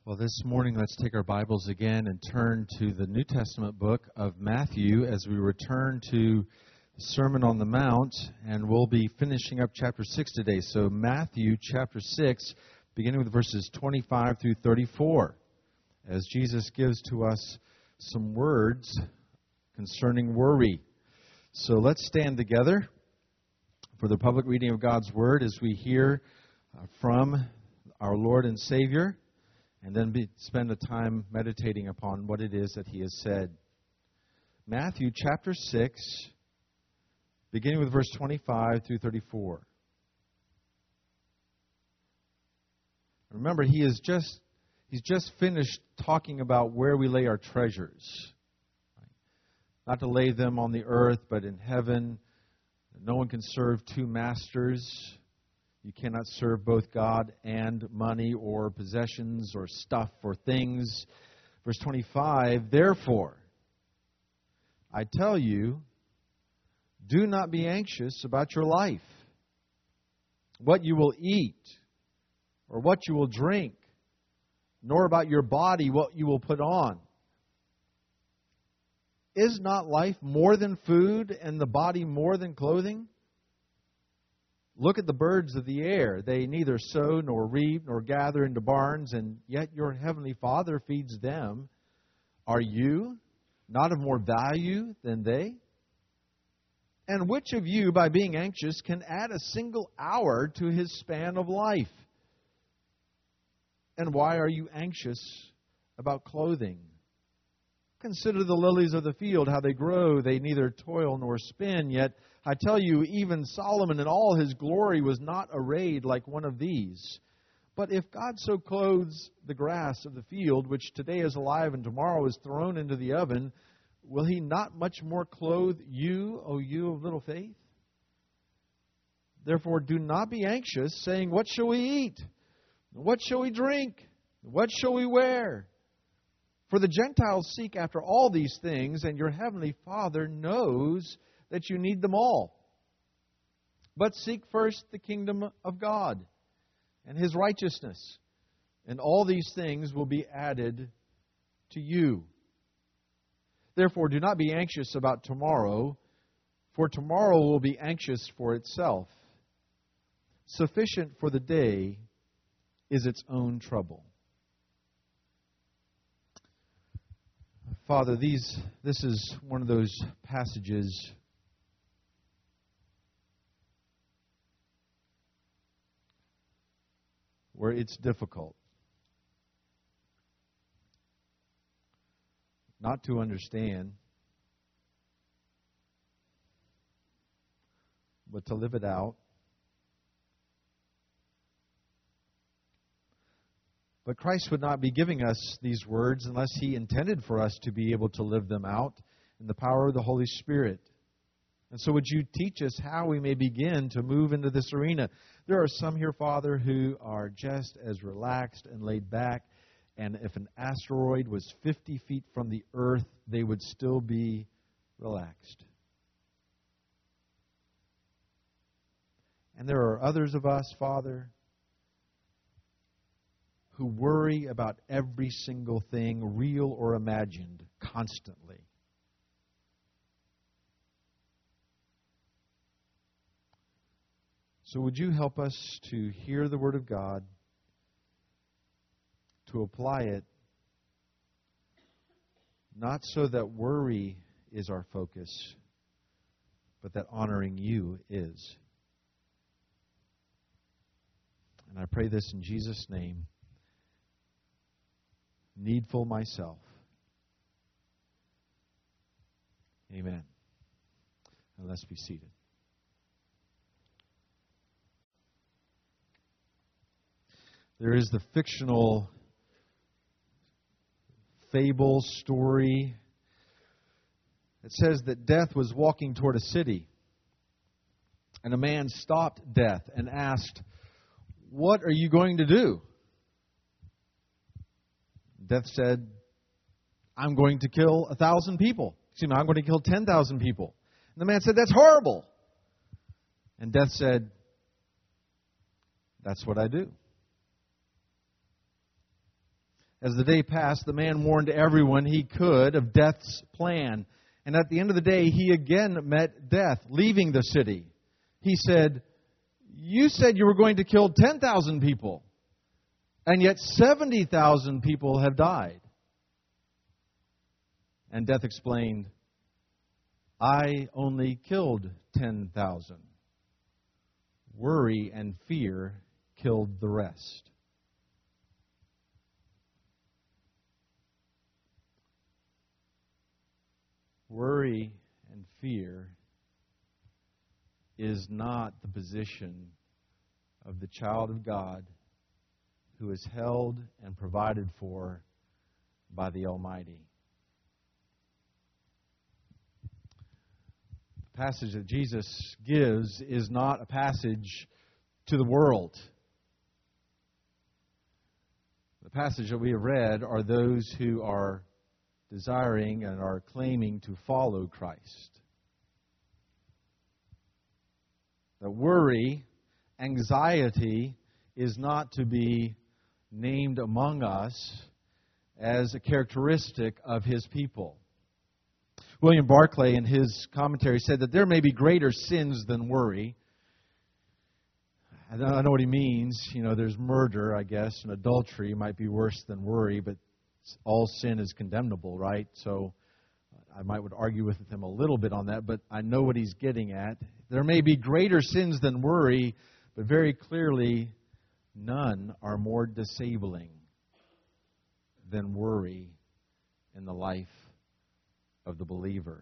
Well, this morning, let's take our Bibles again and turn to the New Testament book of Matthew as we return to the Sermon on the Mount, and we'll be finishing up chapter 6 today. So Matthew chapter 6, beginning with verses 25 through 34, as Jesus gives to us some words concerning worry. So let's stand together for the public reading of God's Word as we hear from our Lord and Savior, and then spend the time meditating upon what it is that He has said. Matthew chapter 6, beginning with verse 25 through 34. Remember, He's just finished talking about where we lay our treasures. Not to lay them on the earth, but in heaven. No one can serve two masters. You cannot serve both God and money or possessions or stuff or things. Verse 25, therefore, I tell you, do not be anxious about your life, what you will eat or what you will drink, nor about your body, what you will put on. Is not life more than food and the body more than clothing? Look at the birds of the air. They neither sow nor reap nor gather into barns, and yet your heavenly Father feeds them. Are you not of more value than they? And which of you, by being anxious, can add a single hour to his span of life? And why are you anxious about clothing? Consider the lilies of the field, how they grow. They neither toil nor spin, yet I tell you, even Solomon in all his glory was not arrayed like one of these. But if God so clothes the grass of the field, which today is alive and tomorrow is thrown into the oven, will He not much more clothe you, O you of little faith? Therefore do not be anxious, saying, what shall we eat? What shall we drink? What shall we wear? For the Gentiles seek after all these things, and your heavenly Father knows that you need them all. But seek first the kingdom of God and His righteousness, and all these things will be added to you. Therefore, do not be anxious about tomorrow, for tomorrow will be anxious for itself. Sufficient for the day is its own trouble. Father, this is one of those passages where it's difficult not to understand, but to live it out. But Christ would not be giving us these words unless He intended for us to be able to live them out in the power of the Holy Spirit. And so would you teach us how we may begin to move into this arena? There are some here, Father, who are just as relaxed and laid back. And if an asteroid was 50 feet from the earth, they would still be relaxed. And there are others of us, Father, who worry about every single thing, real or imagined, constantly. So would you help us to hear the Word of God, to apply it, not so that worry is our focus, but that honoring You is. And I pray this in Jesus' name. Needful myself. Amen. And let's be seated. There is the fictional fable story. It says that Death was walking toward a city, and a man stopped Death and asked, "What are you going to do?" Death said, "I'm going to kill 1,000 people. I'm going to kill 10,000 people." And the man said, "That's horrible." And Death said, "That's what I do." As the day passed, the man warned everyone he could of death's plan. And at the end of the day, he again met death, leaving the city. He said, "You said you were going to kill 10,000 people, and yet 70,000 people have died." And death explained, "I only killed 10,000. Worry and fear killed the rest." Worry and fear is not the position of the child of God who is held and provided for by the Almighty. The passage that Jesus gives is not a passage to the world. The passage that we have read are those who are desiring and are claiming to follow Christ. The worry, anxiety is not to be named among us as a characteristic of His people. William Barclay, in his commentary, said that there may be greater sins than worry. I know what he means. There's murder, I guess, and adultery might be worse than worry, but all sin is condemnable, right? So I would argue with him a little bit on that, but I know what he's getting at. There may be greater sins than worry, but very clearly, none are more disabling than worry in the life of the believer.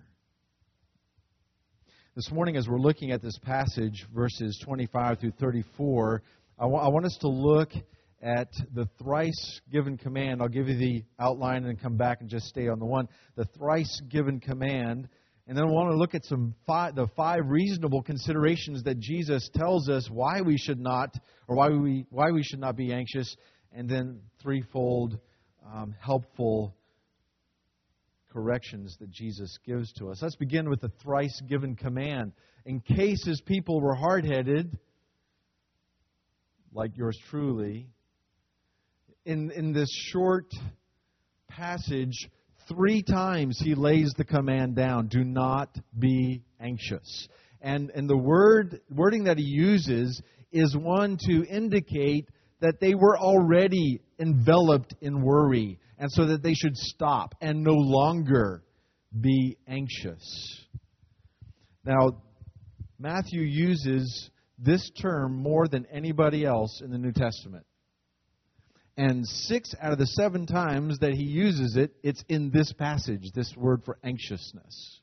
This morning, as we're looking at this passage, verses 25 through 34, I want us to look at the thrice given command. I'll give you the outline and come back and just stay on the one. The thrice given command. And then I want to look at the five reasonable considerations that Jesus tells us why we should not, or why we should not be anxious. And then threefold helpful corrections that Jesus gives to us. Let's begin with the thrice given command. In case His people were hard-headed, like yours truly, in this short passage, 3 times He lays the command down. Do not be anxious. And the wording that He uses is one to indicate that they were already enveloped in worry, and so that they should stop and no longer be anxious. Now, Matthew uses this term more than anybody else in the New Testament. And 6 out of the 7 times that He uses it, it's in this passage, this word for anxiousness.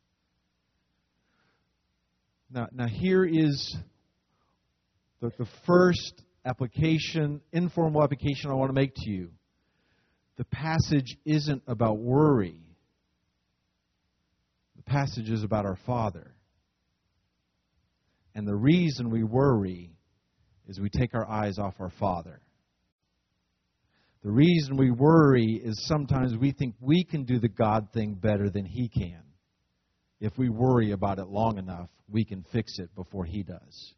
Now here is the first application, informal application I want to make to you. The passage isn't about worry. The passage is about our Father. And the reason we worry is we take our eyes off our Father. The reason we worry is sometimes we think we can do the God thing better than He can. If we worry about it long enough, we can fix it before He does.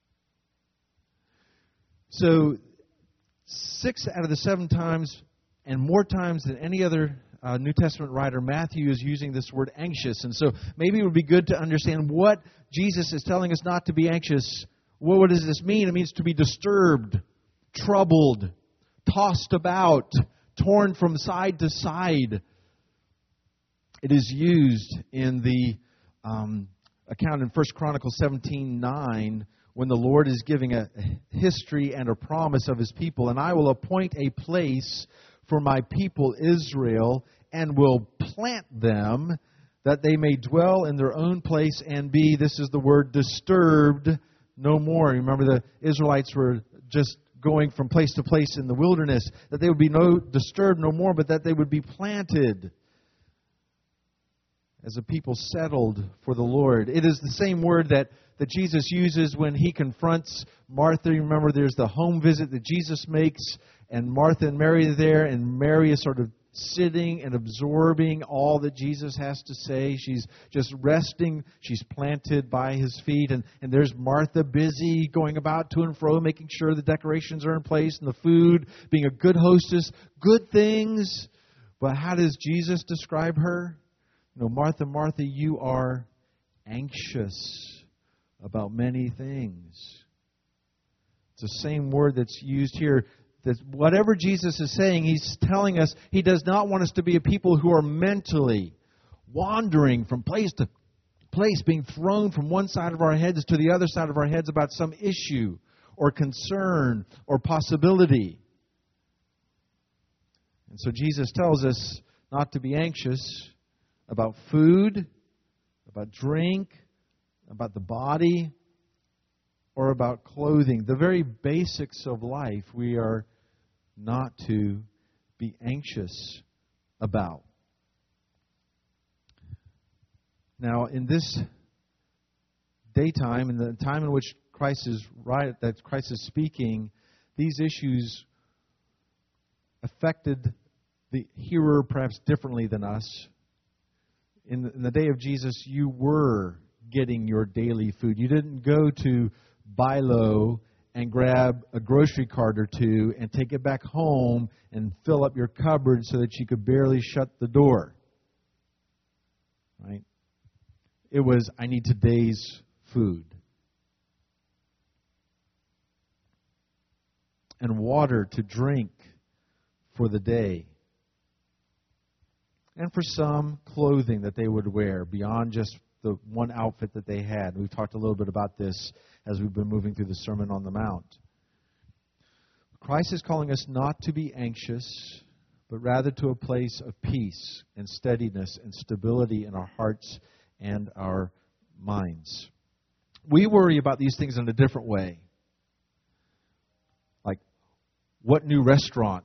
So, 6 out of the 7 times, and more times than any other New Testament writer, Matthew is using this word anxious. And so maybe it would be good to understand what Jesus is telling us not to be anxious. What does this mean? It means to be disturbed, troubled, tossed about, torn from side to side. It is used in the account in 1 Chronicles 17:9 when the Lord is giving a history and a promise of His people. And I will appoint a place for my people Israel, and will plant them, that they may dwell in their own place and be, this is the word, disturbed no more. Remember, the Israelites were just going from place to place in the wilderness, that they would be disturbed no more, but that they would be planted as a people settled for the Lord. It is the same word that Jesus uses when He confronts Martha. You remember, there's the home visit that Jesus makes, and Martha and Mary are there, and Mary is sort of sitting and absorbing all that Jesus has to say. She's just resting. She's planted by His feet. And there's Martha busy going about to and fro, making sure the decorations are in place and the food, being a good hostess, good things. But how does Jesus describe her? Martha, Martha, you are anxious about many things. It's the same word that's used here. That whatever Jesus is saying, He's telling us He does not want us to be a people who are mentally wandering from place to place, being thrown from one side of our heads to the other side of our heads about some issue or concern or possibility. And so Jesus tells us not to be anxious about food, about drink, about the body, or about clothing. The very basics of life we are not to be anxious about. Now, in this daytime, in the time in which Christ is speaking, these issues affected the hearer perhaps differently than us. In the day of Jesus, you were getting your daily food. You didn't go to Bilo and grab a grocery cart or two and take it back home and fill up your cupboard so that you could barely shut the door. Right? It was, I need today's food. And water to drink for the day. And for some, clothing that they would wear beyond just the one outfit that they had. We've talked a little bit about this as we've been moving through the Sermon on the Mount. Christ is calling us not to be anxious, but rather to a place of peace and steadiness and stability in our hearts and our minds. We worry about these things in a different way. Like, what new restaurant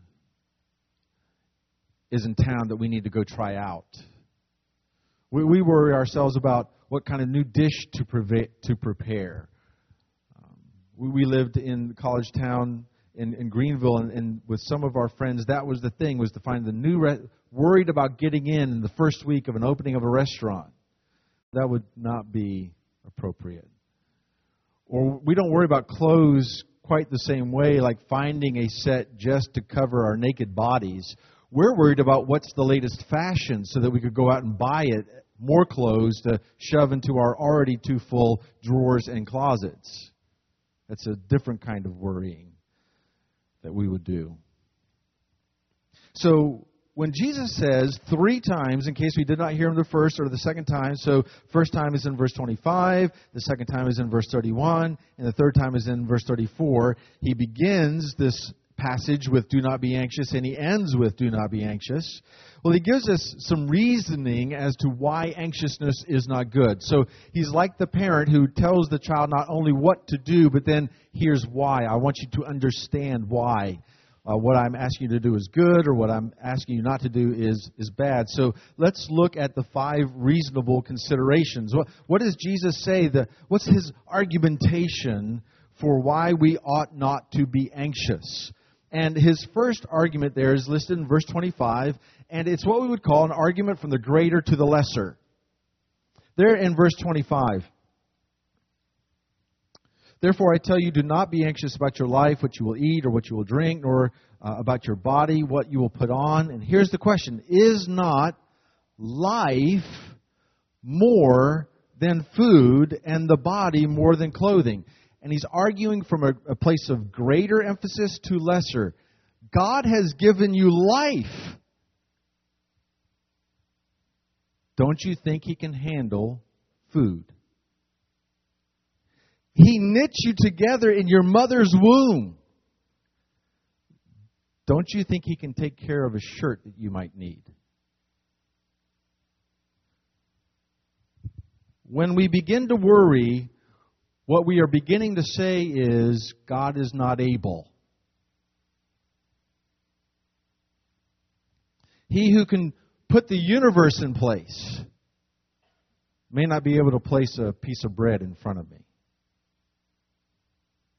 is in town that we need to go try out? We worry ourselves about what kind of new dish to prepare. We lived in college town in Greenville, and with some of our friends, that was the thing, was to find the new, worried about getting in the first week of an opening of a restaurant. That would not be appropriate. Or we don't worry about clothes quite the same way, like finding a set just to cover our naked bodies. We're worried about what's the latest fashion so that we could go out and buy it, more clothes to shove into our already too full drawers and closets. That's a different kind of worrying that we would do. So when Jesus says 3 times, in case we did not hear Him the first or the second time, so first time is in verse 25, the second time is in verse 31, and the third time is in verse 34, He begins this passage with do not be anxious, and He ends with do not be anxious. Well, He gives us some reasoning as to why anxiousness is not good. So He's like the parent who tells the child not only what to do, but then here's why. I want you to understand why. What I'm asking you to do is good, or what I'm asking you not to do is bad. So let's look at the 5 reasonable considerations. What does Jesus say? What's His argumentation for why we ought not to be anxious? And His first argument there is listed in verse 25, and it's what we would call an argument from the greater to the lesser. There in verse 25, therefore I tell you, do not be anxious about your life, what you will eat or what you will drink, nor about your body, what you will put on. And here's the question, is not life more than food and the body more than clothing? And he's arguing from a place of greater emphasis to lesser. God has given you life. Don't you think He can handle food? He knit you together in your mother's womb. Don't you think He can take care of a shirt that you might need? When we begin to worry, what we are beginning to say is, God is not able. He who can put the universe in place may not be able to place a piece of bread in front of me.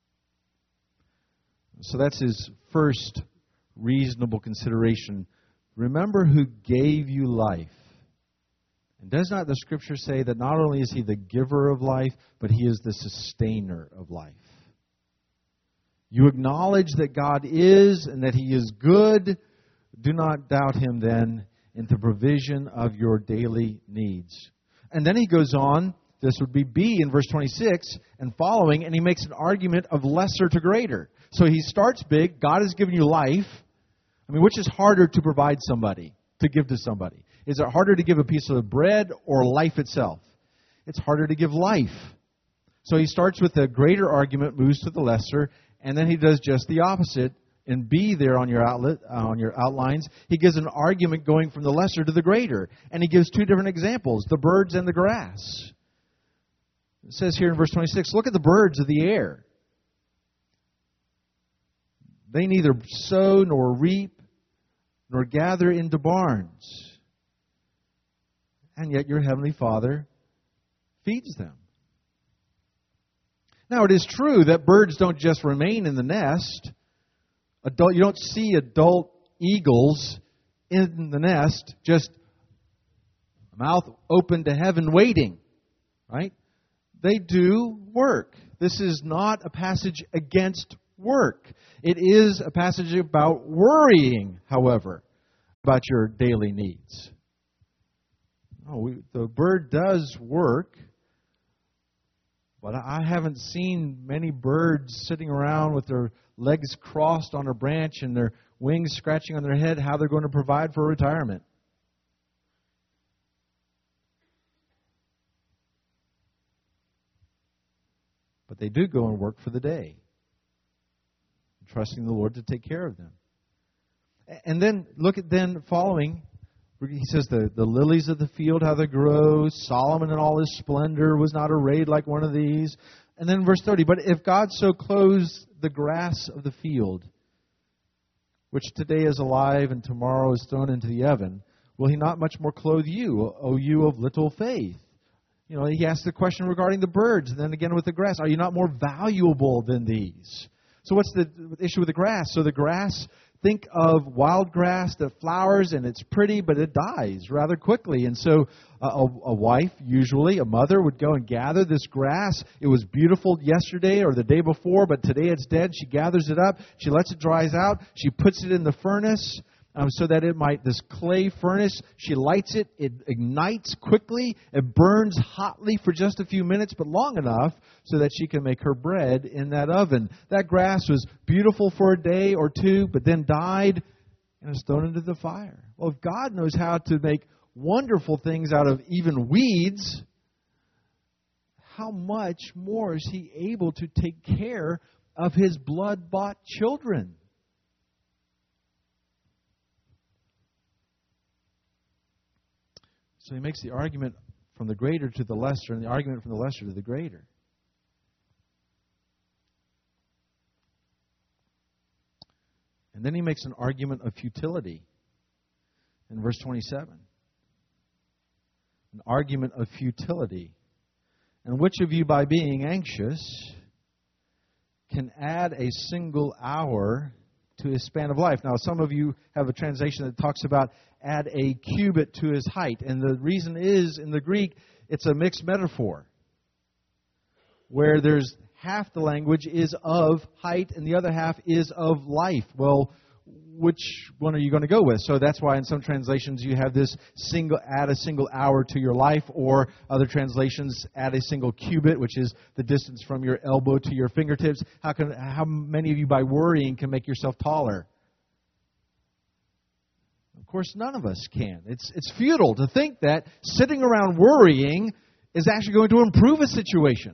So that's his first reasonable consideration remember who gave you life. And does not the Scripture say that not only is He the giver of life, but He is the sustainer of life? You acknowledge that God is and that He is good. Do not doubt Him then in the provision of your daily needs. And then he goes on, this would be B in verse 26 and following, and he makes an argument of lesser to greater. So he starts big. God has given you life. I mean, which is harder to provide somebody, to give to somebody? Is it harder to give a piece of bread or life itself? It's harder to give life. So he starts with the greater argument, moves to the lesser, and then he does just the opposite. In B there on your outlines, he gives an argument going from the lesser to the greater. And he gives two different examples, the birds and the grass. It says here in verse 26, look at the birds of the air. They neither sow nor reap nor gather into barns. And yet your heavenly Father feeds them. Now it is true that birds don't just remain in the nest. You don't see adult eagles in the nest just mouth open to heaven waiting, right? They do work. This is not a passage against work. It is a passage about worrying, however, about your daily needs. The bird does work, but I haven't seen many birds sitting around with their legs crossed on a branch and their wings scratching on their head, how they're going to provide for retirement. But they do go and work for the day, trusting the Lord to take care of them. And then look at then following, he says the lilies of the field, how they grow. Solomon in all his splendor was not arrayed like one of these. And then verse 30, but if God so clothes the grass of the field, which today is alive and tomorrow is thrown into the oven, will He not much more clothe you, O you of little faith? You know, he asked the question regarding the birds, and then again with the grass. Are you not more valuable than these? So what's the issue with the grass? So the grass, think of wild grass that flowers and it's pretty, but it dies rather quickly. And so a wife, usually a mother, would go and gather this grass. It was beautiful yesterday or the day before, but today it's dead. She gathers it up. She lets it dry out. She puts it in the furnace so that it might, this clay furnace, she lights it. It ignites quickly. It burns hotly for just a few minutes, but long enough so that she can make her bread in that oven. That grass was beautiful for a day or two, but then died and was thrown into the fire. Well, if God knows how to make wonderful things out of even weeds, how much more is He able to take care of His blood-bought children? So he makes the argument from the greater to the lesser, and the argument from the lesser to the greater. And then he makes an argument of futility in verse 27. An argument of futility. And which of you, by being anxious, can add a single hour to his span of life? Now, some of you have a translation that talks about add a cubit to his height. And the reason is, in the Greek, it's a mixed metaphor, where there's half the language is of height and the other half is of life. Well, which one are you going to go with? So that's why in some translations you have this add a single hour to your life, or other translations add a single cubit, which is the distance from your elbow to your fingertips. How many of you by worrying can make yourself taller? Of course, none of us can. It's futile to think that sitting around worrying is actually going to improve a situation.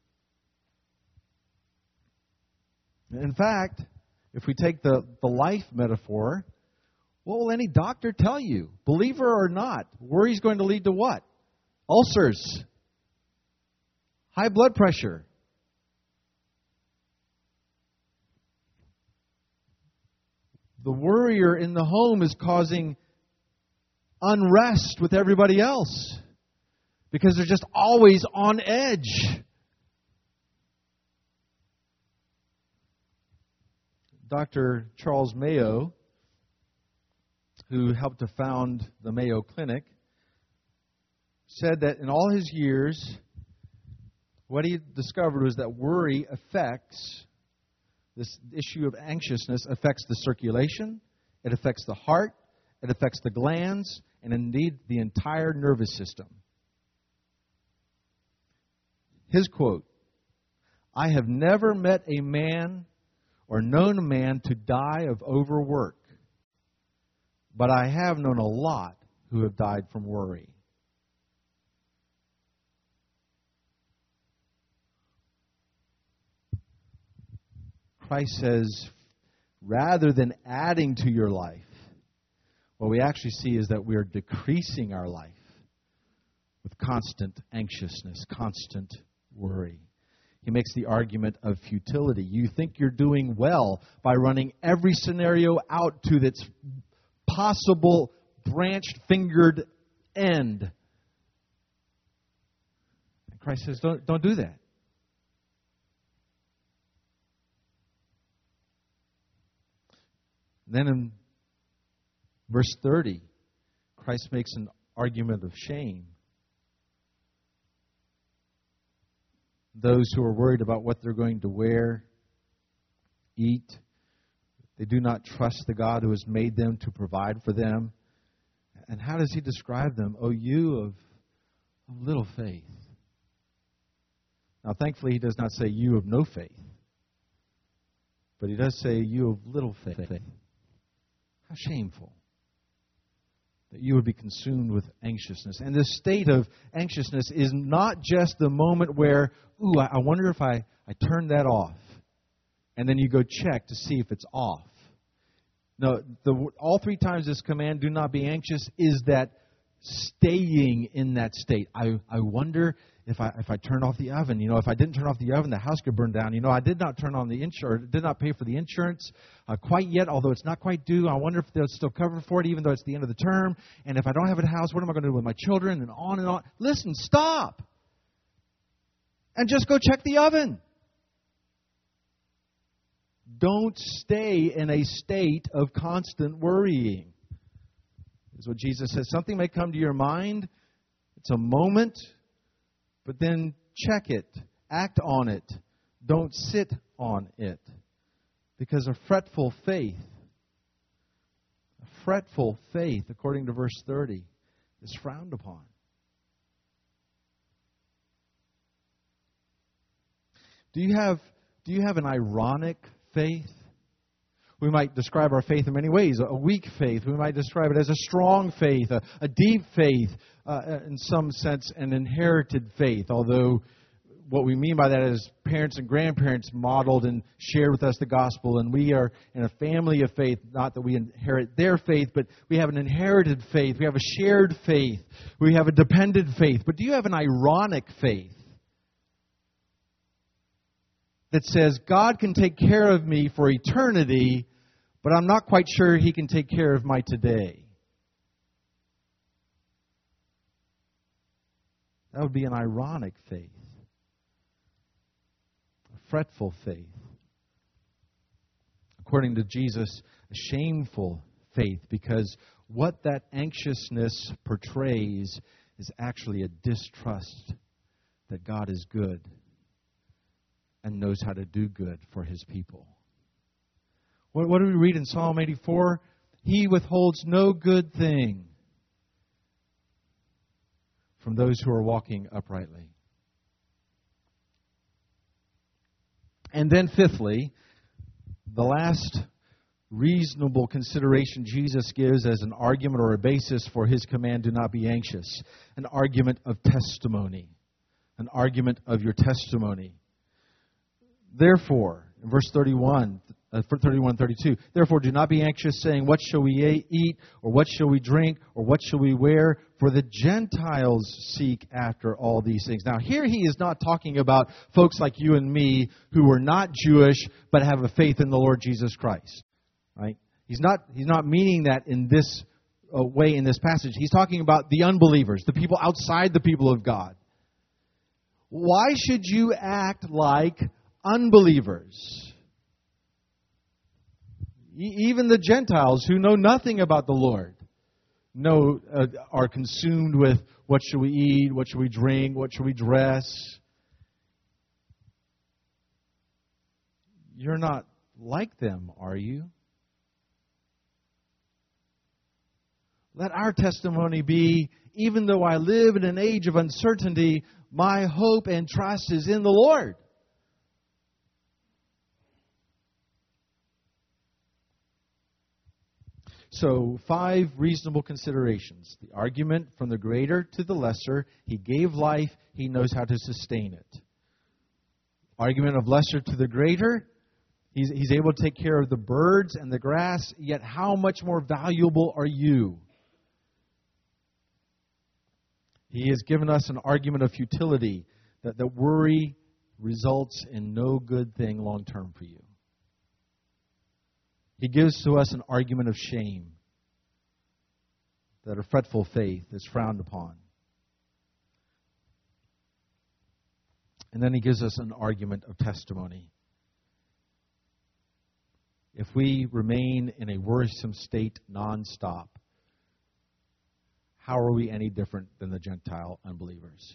In fact, if we take the life metaphor, what will any doctor tell you? Believer or not, worry is going to lead to what? Ulcers, high blood pressure. The worrier in the home is causing unrest with everybody else because they're just always on edge. Dr. Charles Mayo who helped to found the Mayo Clinic, said that in all his years, what he discovered was that worry affects, this issue of anxiousness affects the circulation, it affects the heart, it affects the glands, and indeed the entire nervous system. His quote, "I have never met a man or known a man to die of overwork, but I have known a lot who have died from worry." Christ says, rather than adding to your life, what we actually see is that we are decreasing our life with constant anxiousness, constant worry. He makes the argument of futility. You think you're doing well by running every scenario out to its possible branched-fingered end. And Christ says, don't do that. Then in verse 30, Christ makes an argument of shame. Those who are worried about what they're going to wear, eat, they do not trust the God who has made them to provide for them. And how does he describe them? "Oh, you of little faith." Now, thankfully, he does not say you of no faith. But he does say you of little faith. How shameful that you would be consumed with anxiousness. And this state of anxiousness is not just the moment where, I wonder if I turn that off. And then you go check to see if it's off. No, all three times this command, do not be anxious, is that staying in that state. I wonder if I turn off the oven. If I didn't turn off the oven, the house could burn down. I did not turn on the insurance, did not pay for the insurance quite yet, although it's not quite due. I wonder if they'll still cover for it, even though it's the end of the term. And if I don't have a house, what am I going to do with my children? And on and on. Listen, stop. And just go check the oven. Don't stay in a state of constant worrying. Is what Jesus says. Something may come to your mind. It's a moment. But then check it. Act on it. Don't sit on it. Because a fretful faith, according to verse 30, is frowned upon. Do you have an ironic faith? We might describe our faith in many ways. A weak faith. We might describe it as a strong faith, a deep faith, in some sense an inherited faith. Although what we mean by that is parents and grandparents modeled and shared with us the gospel, and we are in a family of faith, not that we inherit their faith, but we have an inherited faith. We have a shared faith. We have a dependent faith. But do you have an ironic faith that says, God can take care of me for eternity, but I'm not quite sure He can take care of my today? That would be an ironic faith. A fretful faith. According to Jesus, a shameful faith, because what that anxiousness portrays is actually a distrust that God is good and knows how to do good for His people. What do we read in Psalm 84? He withholds no good thing from those who are walking uprightly. And then fifthly, the last reasonable consideration Jesus gives as an argument or a basis for His command, do not be anxious. An argument of testimony. An argument of your testimony. Therefore, in verse 32, therefore do not be anxious, saying, what shall we eat, or what shall we drink, or what shall we wear? For the Gentiles seek after all these things. Now, here he is not talking about folks like you and me who are not Jewish but have a faith in the Lord Jesus Christ. Right? He's not meaning that in this way in this passage. He's talking about the unbelievers, the people outside the people of God. Why should you act like unbelievers? Even the Gentiles who know nothing about the Lord. are consumed with what should we eat, what should we drink, what should we dress. You're not like them, are you? Let our testimony be, even though I live in an age of uncertainty, my hope and trust is in the Lord. So, 5 reasonable considerations. The argument from the greater to the lesser. He gave life. He knows how to sustain it. Argument of lesser to the greater. He's able to take care of the birds and the grass. Yet how much more valuable are you? He has given us an argument of futility. That worry results in no good thing long term for you. He gives to us an argument of shame, that a fretful faith is frowned upon. And then he gives us an argument of testimony. If we remain in a worrisome state nonstop, how are we any different than the Gentile unbelievers?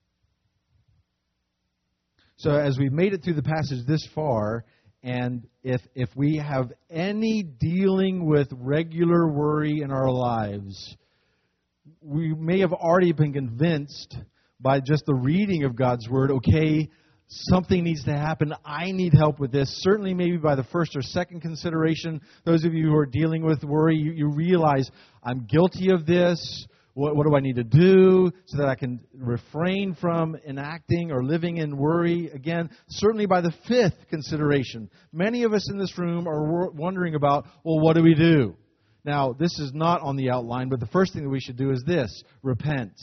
So as we've made it through the passage this far, and if we have any dealing with regular worry in our lives, we may have already been convinced by just the reading of God's Word, okay, something needs to happen. I need help with this. Certainly maybe by the first or second consideration, those of you who are dealing with worry, you realize, I'm guilty of this. What do I need to do so that I can refrain from enacting or living in worry? Again, certainly by the 5th consideration. Many of us in this room are wondering about, well, what do we do? Now, this is not on the outline, but the first thing that we should do is this: repent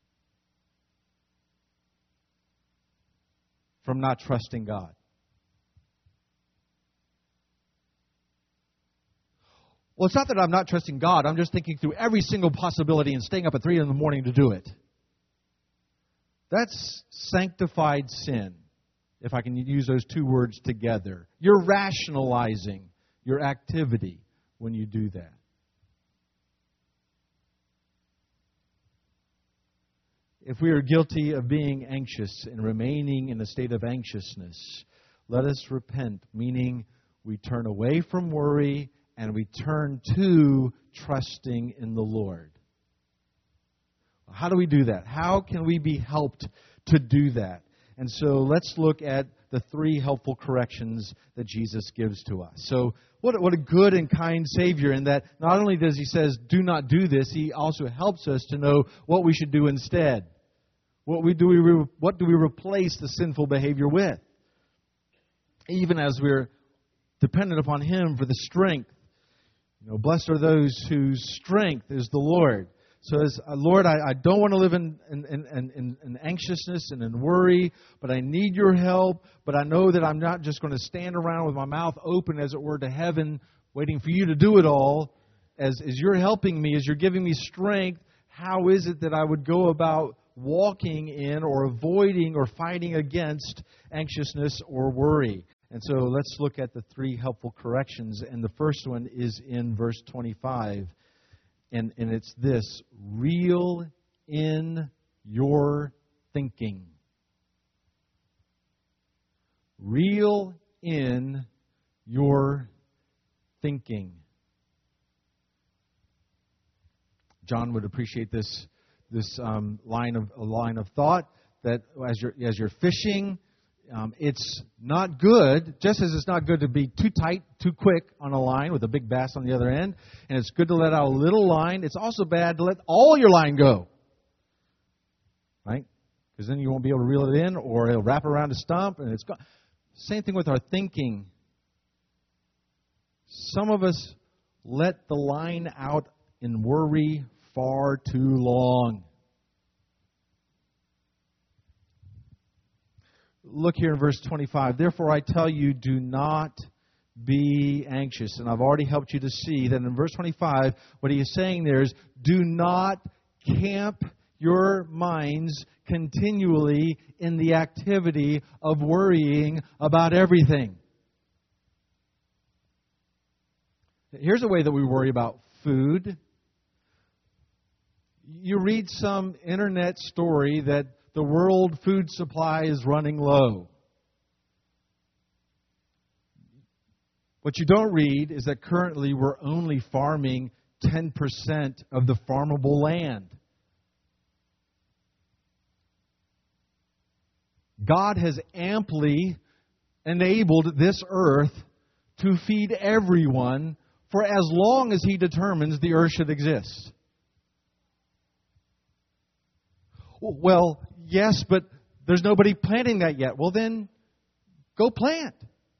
from not trusting God. Well, it's not that I'm not trusting God. I'm just thinking through every single possibility and staying up at 3 in the morning to do it. That's sanctified sin, if I can use those 2 words together. You're rationalizing your activity when you do that. If we are guilty of being anxious and remaining in a state of anxiousness, let us repent, meaning we turn away from worry and we turn to trusting in the Lord. How do we do that? How can we be helped to do that? And so let's look at the 3 helpful corrections that Jesus gives to us. So what a good and kind Savior, in that not only does He says, do not do this, He also helps us to know what we should do instead. What do we replace the sinful behavior with? Even as we're dependent upon Him for the strength. Blessed are those whose strength is the Lord. So as Lord, I don't want to live in anxiousness and in worry, but I need your help. But I know that I'm not just going to stand around with my mouth open, as it were, to heaven, waiting for you to do it all. As you're helping me, as you're giving me strength, how is it that I would go about walking in or avoiding or fighting against anxiousness or worry? And so let's look at the 3 helpful corrections. And the first one is in verse 25. And it's this: reel in your thinking. Reel in your thinking. John would appreciate this line of thought, that as you're fishing, it's not good, just as it's not good to be too tight, too quick on a line with a big bass on the other end, and it's good to let out a little line. It's also bad to let all your line go, right? Because then you won't be able to reel it in, or it'll wrap around a stump, and it's gone. Same thing with our thinking. Some of us let the line out in worry far too long. Look here in verse 25. Therefore I tell you, do not be anxious. And I've already helped you to see that in verse 25, what he is saying there is, do not camp your minds continually in the activity of worrying about everything. Here's a way that we worry about food. You read some internet story that the world food supply is running low. What you don't read is that currently we're only farming 10% of the farmable land. God has amply enabled this earth to feed everyone for as long as He determines the earth should exist. Well, yes, but there's nobody planting that yet. Well, then, go plant.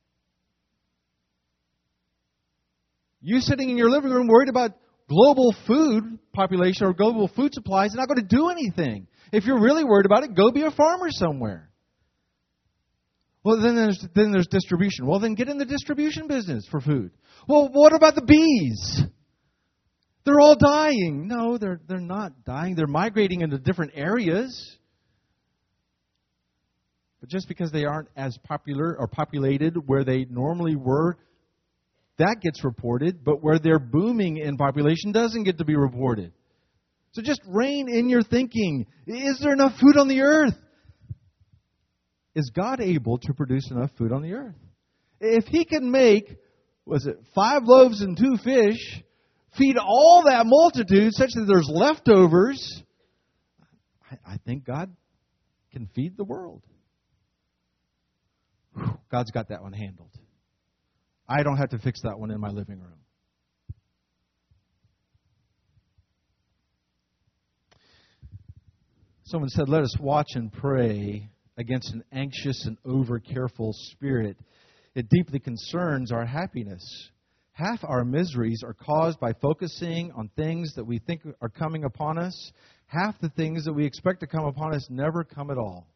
You sitting in your living room worried about global food population or global food supply is not going to do anything. If you're really worried about it, go be a farmer somewhere. Well, then there's distribution. Well, then get in the distribution business for food. Well, what about the bees? They're all dying. No, they're not dying. They're migrating into different areas. But just because they aren't as popular or populated where they normally were, that gets reported. But where they're booming in population doesn't get to be reported. So just rein in your thinking. Is there enough food on the earth? Is God able to produce enough food on the earth? If He can make, 5 loaves and 2 fish, feed all that multitude such that there's leftovers, I think God can feed the world. God's got that one handled. I don't have to fix that one in my living room. Someone said, let us watch and pray against an anxious and over-careful spirit. It deeply concerns our happiness. Half our miseries are caused by focusing on things that we think are coming upon us. Half the things that we expect to come upon us never come at all.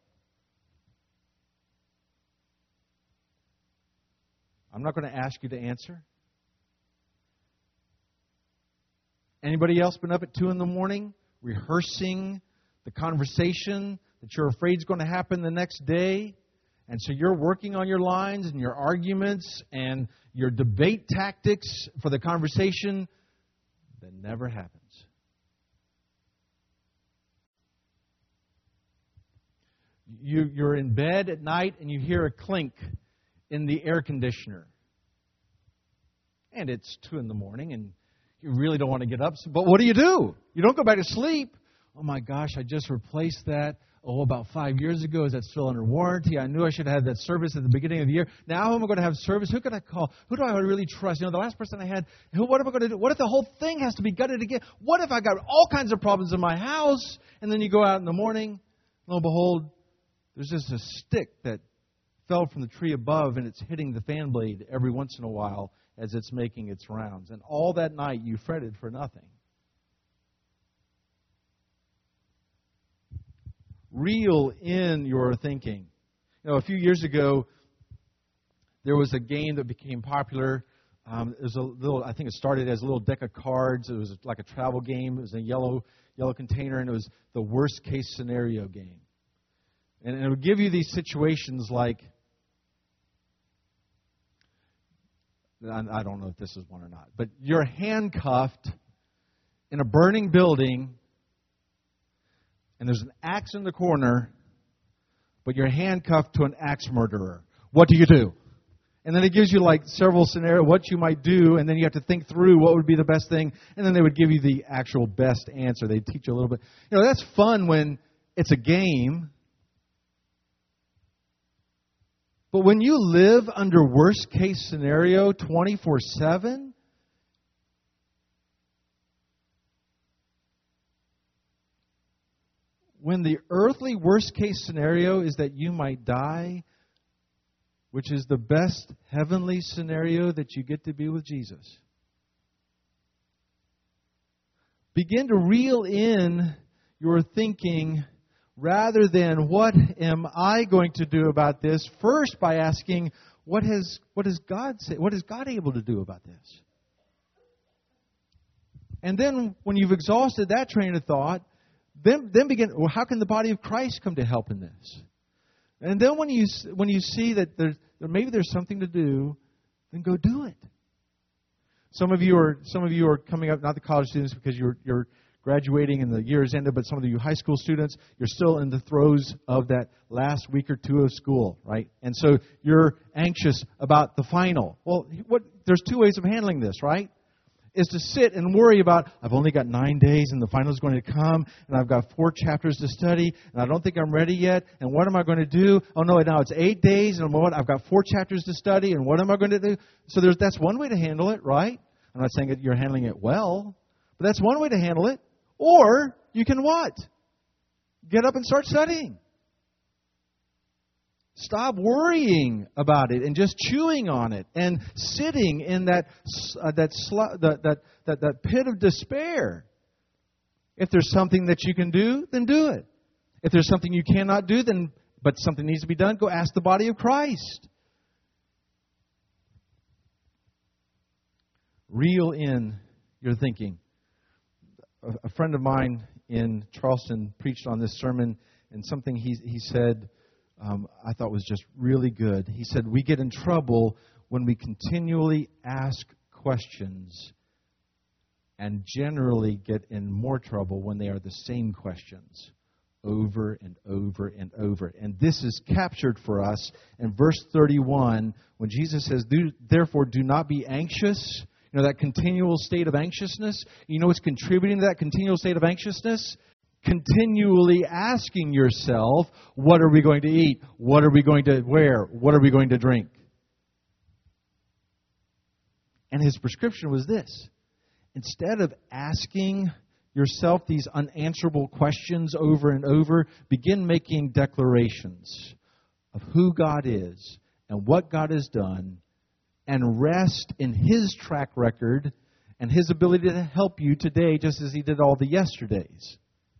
I'm not going to ask you to answer. Anybody else been up at 2 in the morning rehearsing the conversation that you're afraid is going to happen the next day? And so you're working on your lines and your arguments and your debate tactics for the conversation that never happens. You're in bed at night and you hear a clink in the air conditioner. And it's 2 in the morning and you really don't want to get up. But what do? You don't go back to sleep. Oh my gosh, I just replaced that. About 5 years ago. Is that still under warranty? I knew I should have had that service at the beginning of the year. Now I'm going to have service. Who can I call? Who do I really trust? The last person I had, what am I going to do? What if the whole thing has to be gutted again? What if I got all kinds of problems in my house? And then you go out in the morning, lo and behold, there's just a stick that fell from the tree above and it's hitting the fan blade every once in a while as it's making its rounds. And all that night you fretted for nothing. Reel in your thinking. A few years ago, there was a game that became popular. It was a little. I think it started as a little deck of cards. It was like a travel game. It was a yellow container, and it was the worst case scenario game. And it would give you these situations like, I don't know if this is one or not, but you're handcuffed in a burning building. And there's an axe in the corner, but you're handcuffed to an axe murderer. What do you do? And then it gives you like several scenarios, what you might do, and then you have to think through what would be the best thing, and then they would give you the actual best answer. They'd teach you a little bit. That's fun when it's a game. But when you live under worst case scenario 24/7, when the earthly worst case scenario is that you might die, which is the best heavenly scenario that you get to be with Jesus. Begin to reel in your thinking rather than what am I going to do about this, first by asking what has God say? What is God able to do about this? And then when you've exhausted that train of thought, then begin, how can the body of Christ come to help in this? And then when you see that maybe there's something to do, then go do it. Some of you are coming up, not the college students, because you're graduating and the year is ended, but some of you high school students, you're still in the throes of that last week or two of school, right? And so you're anxious about the final. Well, there's two ways of handling this, right? Is to sit and worry about, I've only got 9 days and the final is going to come, and I've got 4 chapters to study, and I don't think I'm ready yet, and what am I going to do? Oh no, now it's 8 days, and I've got 4 chapters to study, and what am I going to do? So that's one way to handle it, right? I'm not saying that you're handling it well, but that's one way to handle it. Or you can what? Get up and start studying. Stop worrying about it and just chewing on it and sitting in that pit of despair. If there's something that you can do, then do it. If there's something you cannot do, but something needs to be done, go ask the body of Christ. Reel in your thinking. A friend of mine in Charleston preached on this sermon, and something he said I thought was just really good. He said, we get in trouble when we continually ask questions and generally get in more trouble when they are the same questions over and over and over. And this is captured for us in verse 31 when Jesus says, therefore do not be anxious. You know, that continual state of anxiousness. You know what's contributing to that continual state of anxiousness? Continually asking yourself, what are we going to eat? What are we going to wear? What are we going to drink? And his prescription was this. Instead of asking yourself these unanswerable questions over and over, begin making declarations of who God is and what God has done, and rest in His track record and His ability to help you today just as He did all the yesterdays.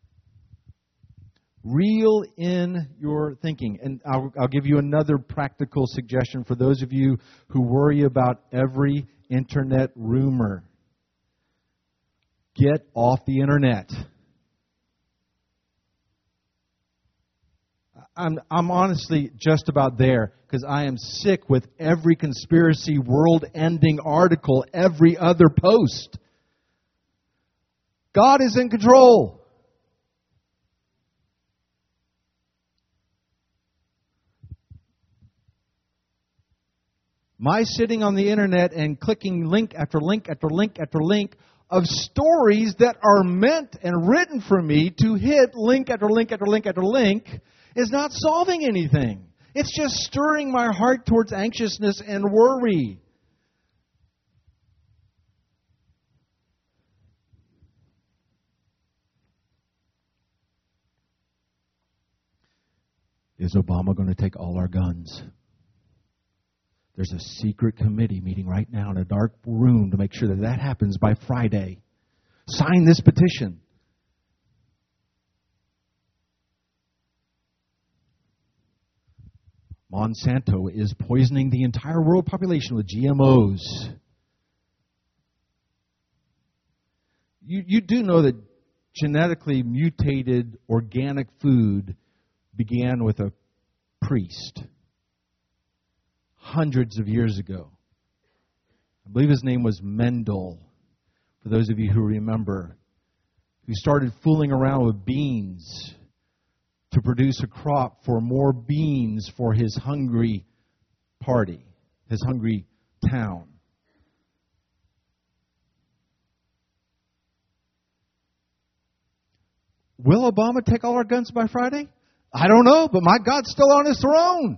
Reel in your thinking. And I'll give you another practical suggestion for those of you who worry about every internet rumor. Get off the internet. I'm honestly just about there because I am sick with every conspiracy, world-ending article, every other post. God is in control. My sitting on the internet and clicking link after link after link after link of stories that are meant and written for me to hit link after link after link after link is not solving anything. It's just stirring my heart towards anxiousness and worry. Is Obama going to take all our guns? There's a secret committee meeting right now in a dark room to make sure that that happens by Friday. Sign this petition. Monsanto is poisoning the entire world population with GMOs. You do know that genetically mutated organic food began with a priest hundreds of years ago. I believe his name was Mendel, for those of you who remember, who started fooling around with beans to produce a crop for more beans for his hungry party, his hungry town. Will Obama take all our guns by Friday? I don't know, but my God's still on His throne.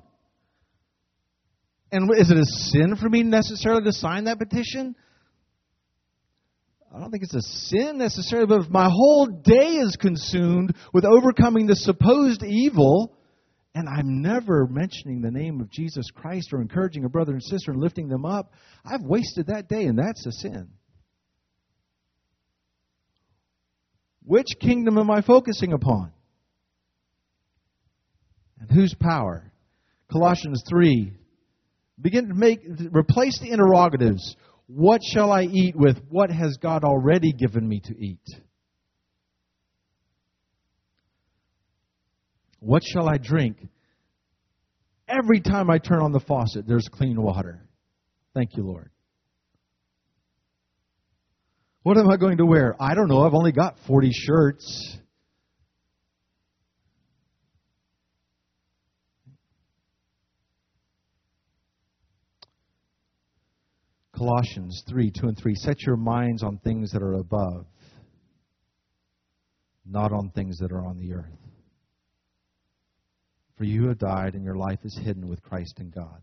And is it a sin for me necessarily to sign that petition? I don't think it's a sin necessarily, but if my whole day is consumed with overcoming the supposed evil, and I'm never mentioning the name of Jesus Christ or encouraging a brother and sister and lifting them up, I've wasted that day, and that's a sin. Which kingdom am I focusing upon? And whose power? Colossians 3. Begin to replace the interrogatives. What shall I eat with what has God already given me to eat? What shall I drink? Every time I turn on the faucet, there's clean water. Thank you, Lord. What am I going to wear? I don't know. I've only got 40 shirts. Colossians 3:2-3. Set your minds on things that are above, not on things that are on the earth. For you have died, and your life is hidden with Christ in God.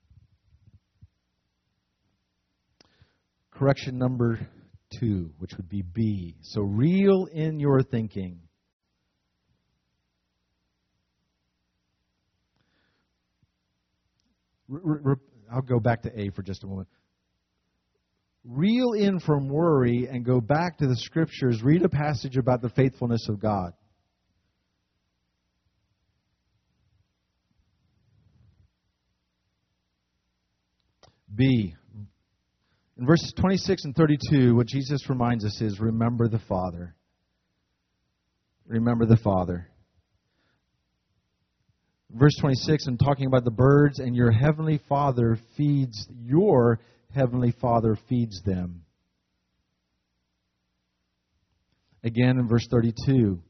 Correction number 2, which would be B. So reel in your thinking. I'll go back to A for just a moment. Reel in from worry and go back to the Scriptures. Read a passage about the faithfulness of God. B. In verses 26 and 32, what Jesus reminds us is, remember the Father. Remember the Father. Verse 26, I'm talking about the birds, and your heavenly Father feeds, your heavenly Father feeds them. Again in verse 32,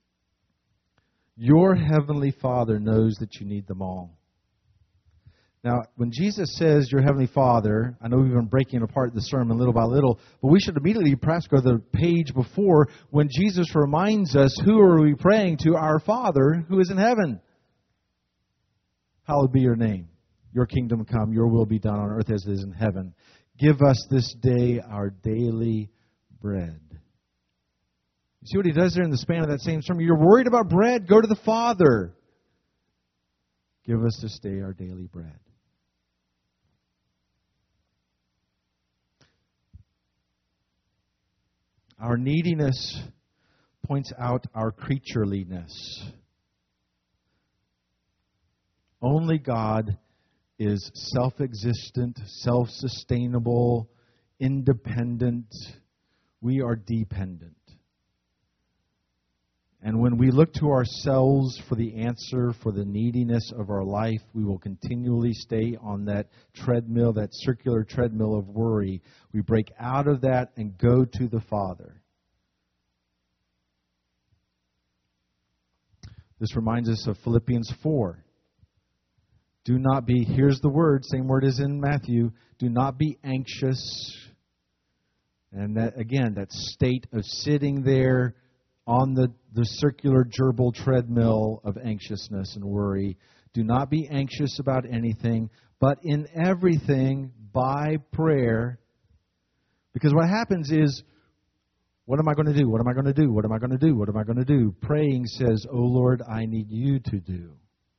your heavenly Father knows that you need them all. Now, when Jesus says your heavenly Father, I know we've been breaking apart the sermon little by little, but we should immediately perhaps go to the page before when Jesus reminds us, who are we praying to? Our Father who is in heaven. Hallowed be your name. Your kingdom come, your will be done on earth as it is in heaven. Give us this day our daily bread. You see what he does there in the span of that same sermon? You're worried about bread? Go to the Father. Give us this day our daily bread. Our neediness points out our creatureliness. Only God is self-existent, self-sustainable, independent. We are dependent. And when we look to ourselves for the answer for the neediness of our life, we will continually stay on that treadmill, that circular treadmill of worry. We break out of that and go to the Father. This reminds us of Philippians 4. Do not be, here's the word, same word as in Matthew, do not be anxious. And that, again, that state of sitting there on the circular gerbil treadmill of anxiousness and worry. Do not be anxious about anything, but in everything by prayer. Because what happens is, what am I going to do? What am I going to do? What am I going to do? What am I going to do? Praying says, oh Lord, I need you to do.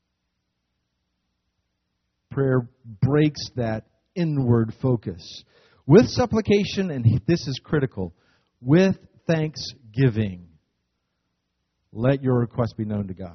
Prayer breaks that inward focus. With supplication, and this is critical, with thanksgiving, let your request be known to God.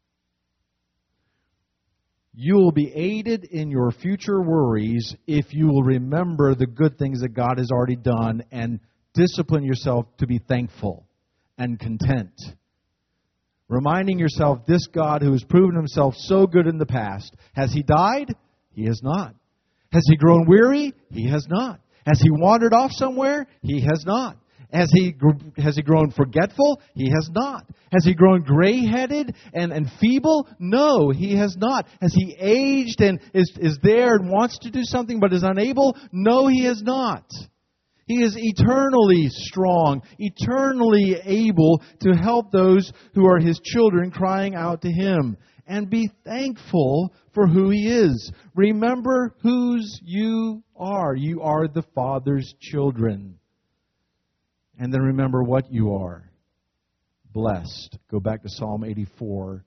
You will be aided in your future worries if you will remember the good things that God has already done and discipline yourself to be thankful and content. Reminding yourself, this God who has proven himself so good in the past, has he died? He has not. Has he grown weary? He has not. Has he wandered off somewhere? He has not. Has he grown forgetful? He has not. Has he grown gray-headed and feeble? No, he has not. Has he aged and is there and wants to do something but is unable? No, he has not. He is eternally strong, eternally able to help those who are his children crying out to him. And be thankful for who he is. Remember whose you are. You are the Father's children. And then remember what you are. Blessed. Go back to Psalm 84,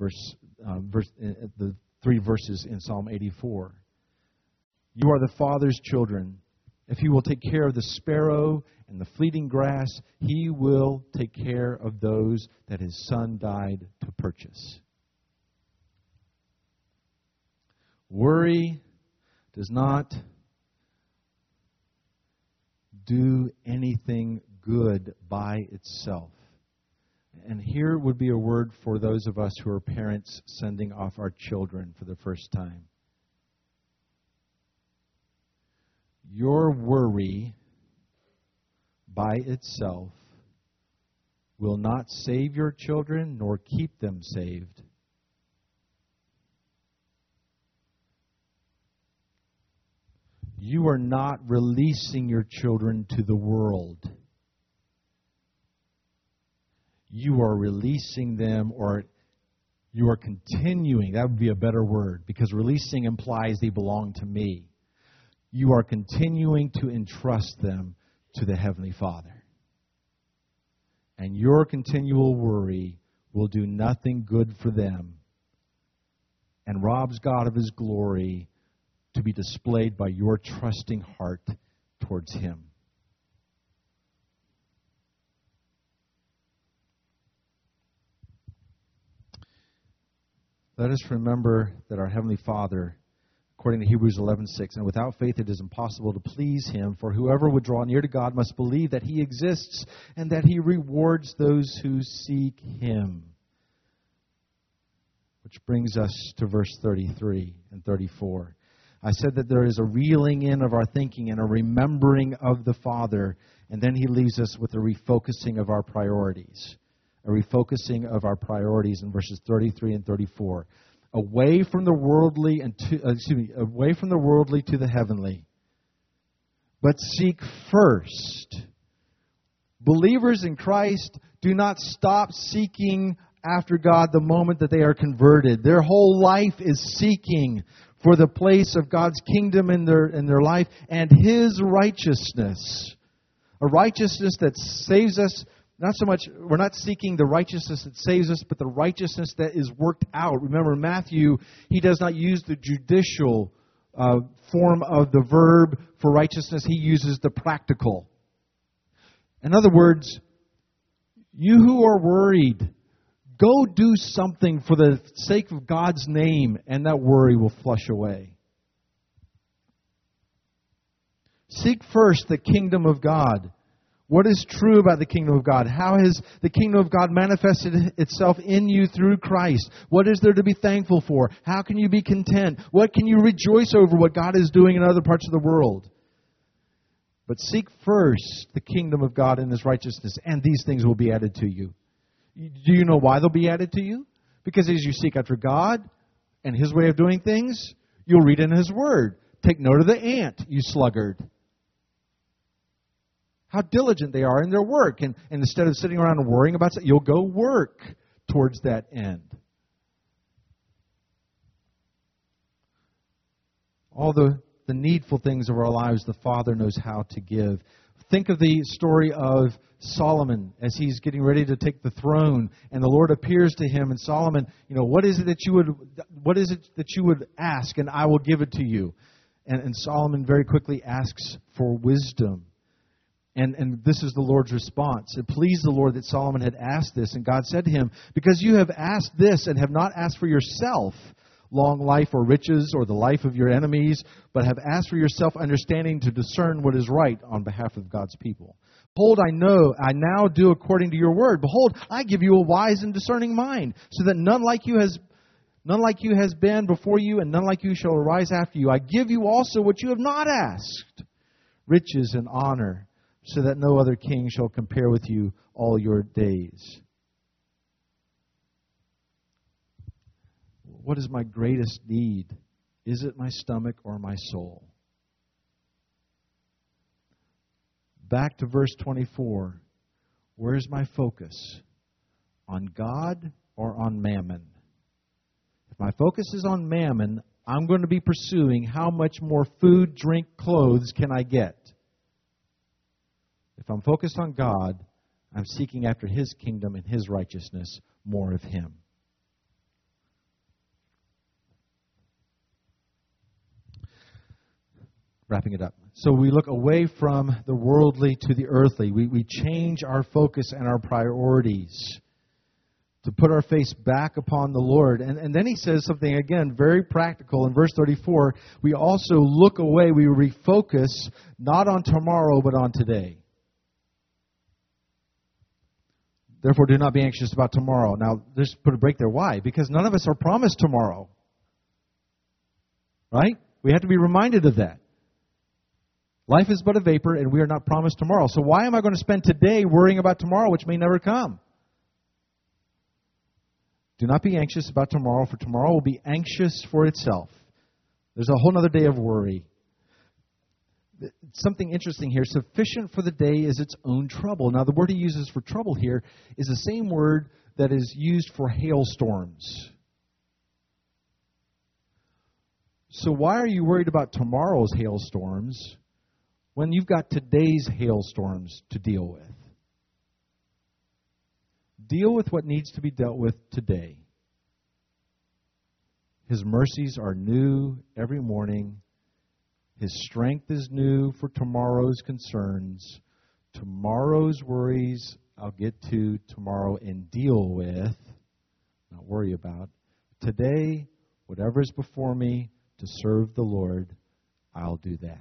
the 3 verses in Psalm 84. You are the Father's children. If he will take care of the sparrow and the fleeting grass, he will take care of those that his Son died to purchase. Worry does not do anything good by itself. And here would be a word for those of us who are parents sending off our children for the first time. Your worry by itself will not save your children nor keep them saved. You are not releasing your children to the world. You are releasing them, or you are continuing. That would be a better word, because releasing implies they belong to me. You are continuing to entrust them to the Heavenly Father. And your continual worry will do nothing good for them and robs God of His glory to be displayed by your trusting heart towards Him. Let us remember that our Heavenly Father, according to Hebrews 11:6, and without faith it is impossible to please Him, for whoever would draw near to God must believe that He exists and that He rewards those who seek Him. Which brings us to verse 33 and 34. I said that there is a reeling in of our thinking and a remembering of the Father, and then He leaves us with a refocusing of our priorities. A refocusing of our priorities in verses 33 and 34. Away from the worldly away from the worldly to the heavenly. But seek first. Believers in Christ do not stop seeking after God the moment that they are converted. Their whole life is seeking for the place of God's kingdom in their life and His righteousness. A righteousness that saves us. Not so much, we're not seeking the righteousness that saves us, but the righteousness that is worked out. Remember, Matthew, he does not use the judicial form of the verb for righteousness. He uses the practical. In other words, you who are worried, go do something for the sake of God's name, and that worry will flush away. Seek first the kingdom of God. What is true about the kingdom of God? How has the kingdom of God manifested itself in you through Christ? What is there to be thankful for? How can you be content? What can you rejoice over what God is doing in other parts of the world? But seek first the kingdom of God and His righteousness, and these things will be added to you. Do you know why they'll be added to you? Because as you seek after God and His way of doing things, you'll read in His Word. Take note of the ant, you sluggard. How diligent they are in their work. And instead of sitting around and worrying about it, you'll go work towards that end. All the needful things of our lives, the Father knows how to give. Think of the story of Solomon as he's getting ready to take the throne, and the Lord appears to him, and Solomon, what is it that you would ask, and I will give it to you. And Solomon very quickly asks for wisdom. And this is the Lord's response. It pleased the Lord that Solomon had asked this. And God said to him, because you have asked this and have not asked for yourself long life or riches or the life of your enemies, but have asked for yourself understanding to discern what is right on behalf of God's people. Behold, I now do according to your word. Behold, I give you a wise and discerning mind, so that none like you has been before you, and none like you shall arise after you. I give you also what you have not asked, riches and honor, so that no other king shall compare with you all your days. What is my greatest need? Is it my stomach or my soul? Back to verse 24. Where is my focus? On God or on mammon? If my focus is on mammon, I'm going to be pursuing how much more food, drink, clothes can I get. If I'm focused on God, I'm seeking after His kingdom and His righteousness, more of Him. Wrapping it up. So we look away from the worldly to the earthly. We change our focus and our priorities to put our face back upon the Lord. And then He says something, again, very practical. In verse 34, we also look away, we refocus not on tomorrow, but on today. Therefore, do not be anxious about tomorrow. Now, just put a break there. Why? Because none of us are promised tomorrow. Right? We have to be reminded of that. Life is but a vapor, and we are not promised tomorrow. So why am I going to spend today worrying about tomorrow, which may never come? Do not be anxious about tomorrow, for tomorrow will be anxious for itself. There's a whole other day of worry. Something interesting here. Sufficient for the day is its own trouble. Now, the word he uses for trouble here is the same word that is used for hailstorms. So why are you worried about tomorrow's hailstorms when you've got today's hailstorms to deal with? Deal with what needs to be dealt with today. His mercies are new every morning. His strength is new for tomorrow's concerns. Tomorrow's worries I'll get to tomorrow and deal with, not worry about. Today, whatever is before me to serve the Lord, I'll do that.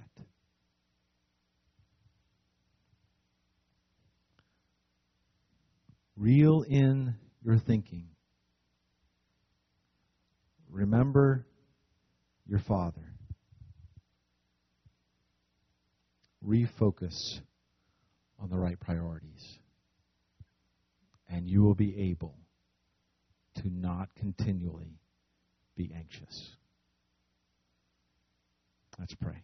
Reel in your thinking. Remember your Father. Refocus on the right priorities. And you will be able to not continually be anxious. Let's pray.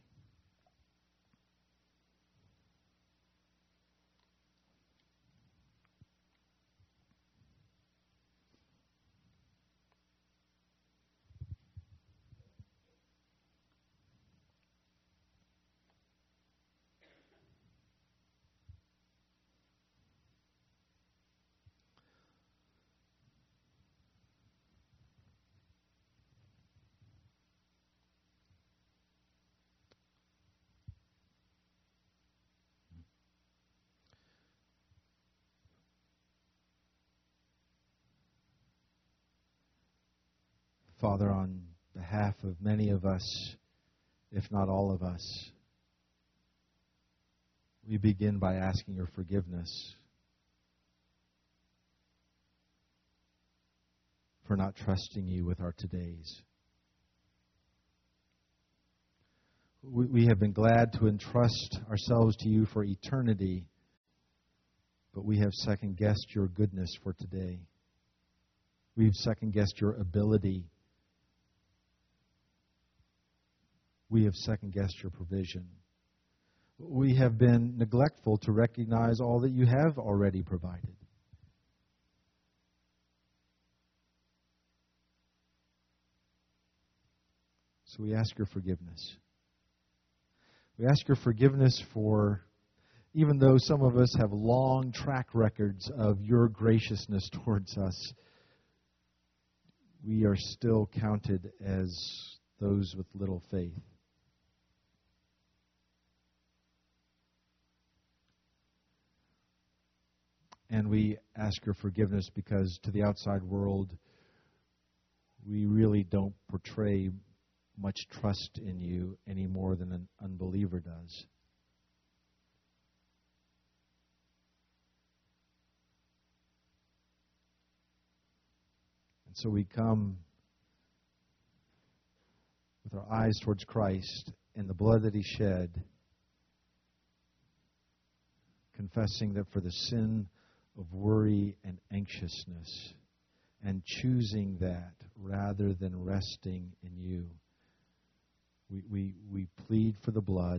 Father, on behalf of many of us, if not all of us, we begin by asking your forgiveness for not trusting you with our todays. We have been glad to entrust ourselves to you for eternity, but we have second-guessed your goodness for today. We've second-guessed your ability. We have second-guessed your provision. We have been neglectful to recognize all that you have already provided. So we ask your forgiveness. We ask your forgiveness for, even though some of us have long track records of your graciousness towards us, we are still counted as those with little faith. And we ask your forgiveness because to the outside world, we really don't portray much trust in you any more than an unbeliever does. And so we come with our eyes towards Christ and the blood that he shed, confessing that for the sin of worry and anxiousness, and choosing that rather than resting in you. We plead for the blood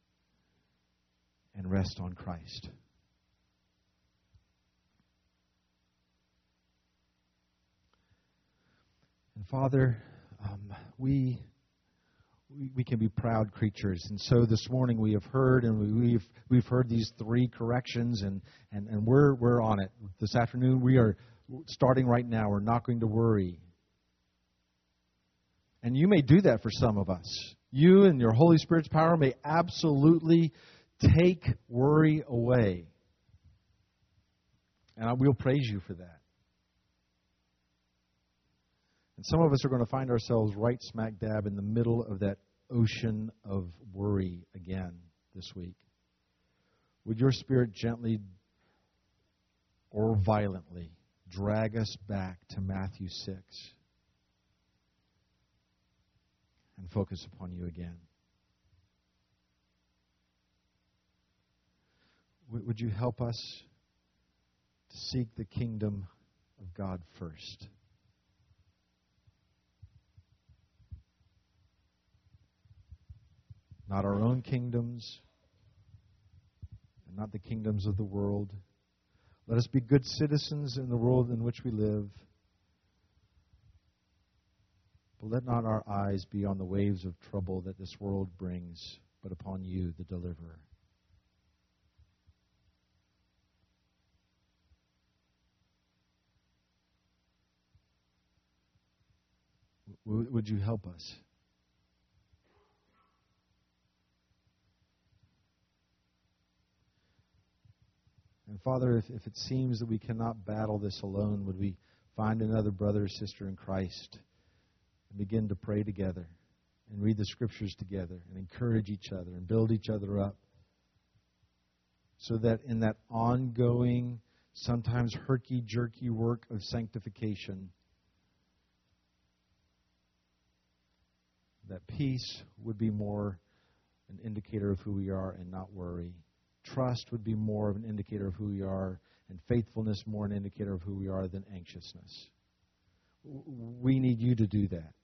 and rest on Christ. And Father, we can be proud creatures, and so this morning we have heard, and we've heard these three corrections, and we're on it. This afternoon we are starting right now. We're not going to worry, and you may do that for some of us. You and your Holy Spirit's power may absolutely take worry away, and I will praise you for that. And some of us are going to find ourselves right smack dab in the middle of that ocean of worry again this week. Would your Spirit gently or violently drag us back to Matthew 6 and focus upon you again? would you help us to seek the kingdom of God first? Not our own kingdoms, and not the kingdoms of the world. Let us be good citizens in the world in which we live. But let not our eyes be on the waves of trouble that this world brings, but upon you, the deliverer. Would you help us? And Father, if it seems that we cannot battle this alone, would we find another brother or sister in Christ and begin to pray together and read the Scriptures together and encourage each other and build each other up, so that in that ongoing, sometimes herky-jerky work of sanctification, that peace would be more an indicator of who we are and not worry. Trust would be more of an indicator of who we are, and faithfulness more an indicator of who we are than anxiousness. We need you to do that.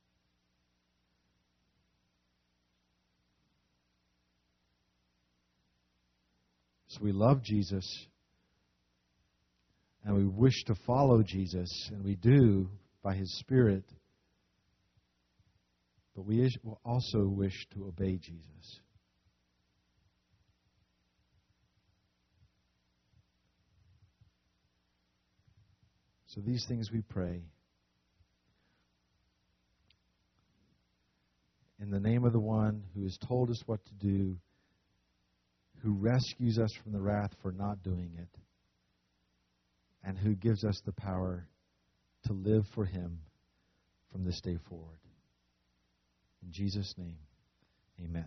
So we love Jesus, and we wish to follow Jesus, and we do by His Spirit, but we also wish to obey Jesus. So these things we pray in the name of the one who has told us what to do, who rescues us from the wrath for not doing it, and who gives us the power to live for Him from this day forward. In Jesus' name, amen.